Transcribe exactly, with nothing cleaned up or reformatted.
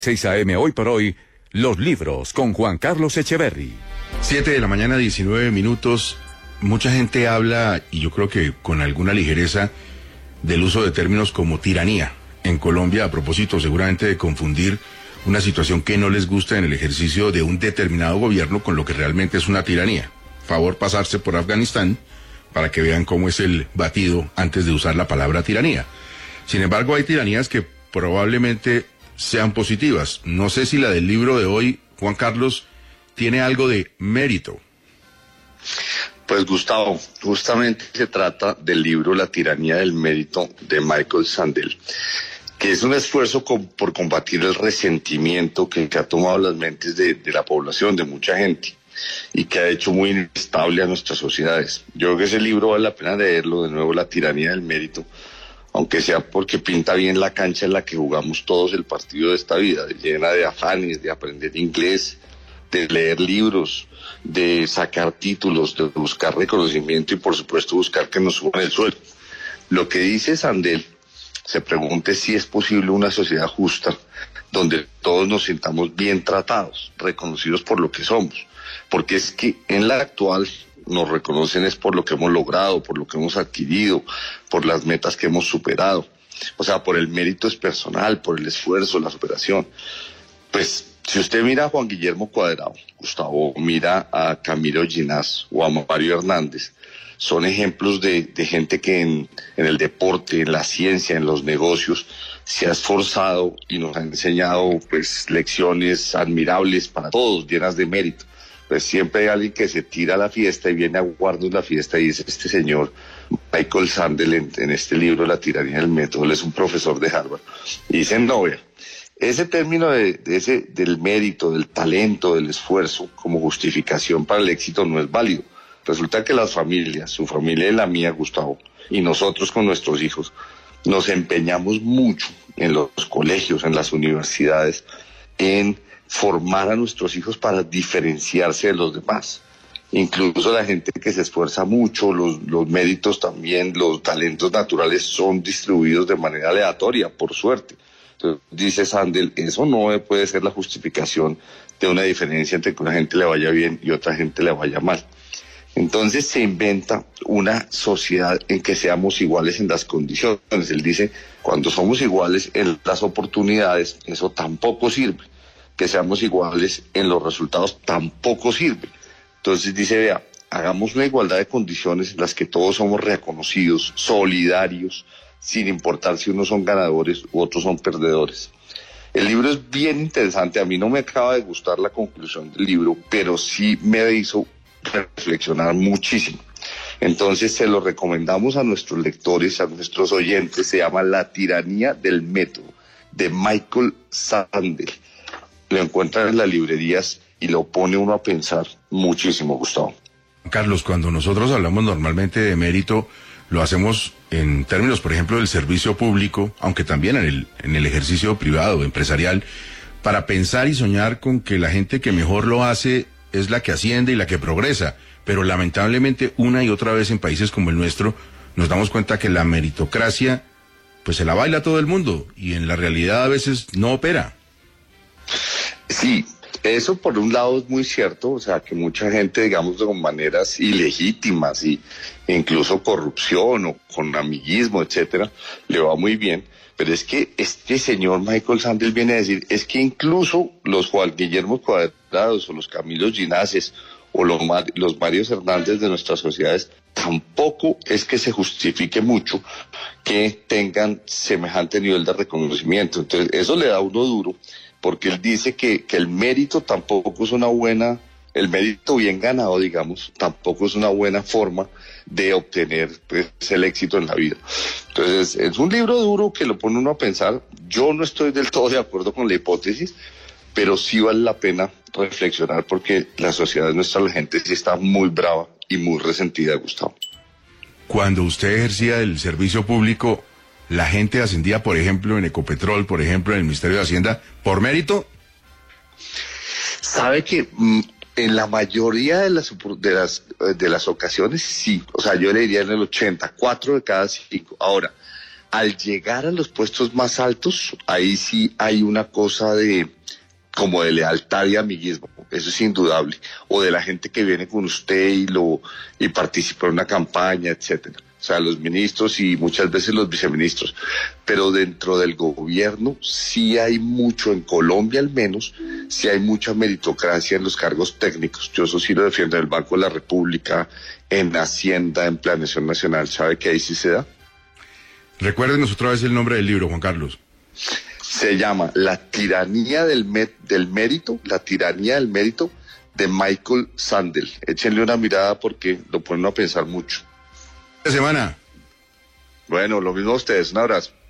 seis a eme hoy por hoy, los libros con Juan Carlos Echeverry. siete de la mañana, diecinueve minutos. Mucha gente habla, y yo creo que con alguna ligereza, del uso de términos como tiranía en Colombia, a propósito seguramente de confundir una situación que no les gusta en el ejercicio de un determinado gobierno con lo que realmente es una tiranía. Favor pasarse por Afganistán para que vean cómo es el batido antes de usar la palabra tiranía. Sin embargo, hay tiranías que probablemente sean positivas. No sé si la del libro de hoy, Juan Carlos, tiene algo de mérito. Pues Gustavo, justamente se trata del libro La tiranía del mérito de Michael Sandel, que es un esfuerzo con, por combatir el resentimiento que, que ha tomado las mentes de, de la población, de mucha gente, y que ha hecho muy inestable a nuestras sociedades. Yo creo que ese libro vale la pena leerlo, de nuevo, La tiranía del mérito, aunque sea porque pinta bien la cancha en la que jugamos todos el partido de esta vida, llena de afanes, de aprender inglés, de leer libros, de sacar títulos, de buscar reconocimiento y por supuesto buscar que nos suban el sueldo. Lo que dice Sandel, se pregunte si es posible una sociedad justa donde todos nos sintamos bien tratados, reconocidos por lo que somos, porque es que en la actual nos reconocen es por lo que hemos logrado, por lo que hemos adquirido, por las metas que hemos superado, o sea, por el mérito es personal, por el esfuerzo, la superación. Pues si usted mira a Juan Guillermo Cuadrado, Gustavo, mira a Camilo Ginás o a Mario Hernández, son ejemplos de, de gente que en, en el deporte, en la ciencia, en los negocios, se ha esforzado y nos ha enseñado pues lecciones admirables para todos, llenas de mérito. Pues siempre hay alguien que se tira a la fiesta y viene a guardarnos la fiesta y dice este señor Michael Sandel en, en este libro La tiranía del método, él es un profesor de Harvard, y dicen, no, vea, ese término de, de ese, del mérito, del talento, del esfuerzo como justificación para el éxito no es válido. Resulta que las familias, su familia y la mía, Gustavo, y nosotros con nuestros hijos, nos empeñamos mucho en los colegios, en las universidades, en formar a nuestros hijos para diferenciarse de los demás. Incluso la gente que se esfuerza mucho, los, los méritos también, los talentos naturales son distribuidos de manera aleatoria, por suerte. Entonces, dice Sandel, eso no puede ser la justificación de una diferencia entre que una gente le vaya bien y otra gente le vaya mal. Entonces se inventa una sociedad en que seamos iguales en las condiciones. Él dice, cuando somos iguales en las oportunidades, eso tampoco sirve. Que seamos iguales en los resultados tampoco sirve. Entonces dice, vea, hagamos una igualdad de condiciones en las que todos somos reconocidos, solidarios, sin importar si unos son ganadores u otros son perdedores. El libro es bien interesante, a mí no me acaba de gustar la conclusión del libro, pero sí me hizo reflexionar muchísimo. Entonces se lo recomendamos a nuestros lectores, a nuestros oyentes, se llama La tiranía del método, de Michael Sandel. Lo encuentran en las librerías y lo pone uno a pensar muchísimo, Gustavo. Carlos, cuando nosotros hablamos normalmente de mérito, lo hacemos en términos, por ejemplo, del servicio público, aunque también en el, en el ejercicio privado, empresarial, para pensar y soñar con que la gente que mejor lo hace es la que asciende y la que progresa. Pero lamentablemente, una y otra vez en países como el nuestro, nos damos cuenta que la meritocracia, pues se la baila todo el mundo, y en la realidad a veces no opera. Sí, eso por un lado es muy cierto, o sea, que mucha gente, digamos, de maneras ilegítimas y incluso corrupción o con amiguismo, etcétera, le va muy bien. Pero es que este señor Michael Sandel viene a decir, es que incluso los Juan Guillermo Cuadrados o los Camilo Ginases o los, los Mario Hernández de nuestras sociedades, tampoco es que se justifique mucho que tengan semejante nivel de reconocimiento. Entonces, eso le da a uno duro, porque él dice que, que el mérito tampoco es una buena, el mérito bien ganado, digamos, tampoco es una buena forma de obtener pues, el éxito en la vida. Entonces, es un libro duro que lo pone uno a pensar. Yo no estoy del todo de acuerdo con la hipótesis, pero sí vale la pena reflexionar porque la sociedad nuestra, la gente sí está muy brava y muy resentida, Gustavo. Cuando usted ejercía el servicio público, ¿la gente ascendía, por ejemplo, en Ecopetrol, por ejemplo, en el Ministerio de Hacienda, por mérito? Sabe que mm, en la mayoría de las, de, las, de las ocasiones, sí. O sea, yo le diría en el ochenta, cuatro de cada cinco. Ahora, Al llegar a los puestos más altos, ahí sí hay una cosa de como de lealtad y amiguismo, eso es indudable, o de la gente que viene con usted y lo y participa en una campaña, etcétera. O sea, los ministros y muchas veces los viceministros, pero dentro del gobierno sí hay mucho, en Colombia al menos, sí hay mucha meritocracia en los cargos técnicos. Yo eso sí lo defiendo en el Banco de la República, en Hacienda, en Planeación Nacional. ¿Sabe que ahí sí se da? Recuérdenos otra vez el nombre del libro, Juan Carlos. Se llama La tiranía del, del mérito, La tiranía del mérito de Michael Sandel. Échenle una mirada porque lo ponen a pensar mucho. Esta semana. Bueno, lo mismo a ustedes. Un abrazo.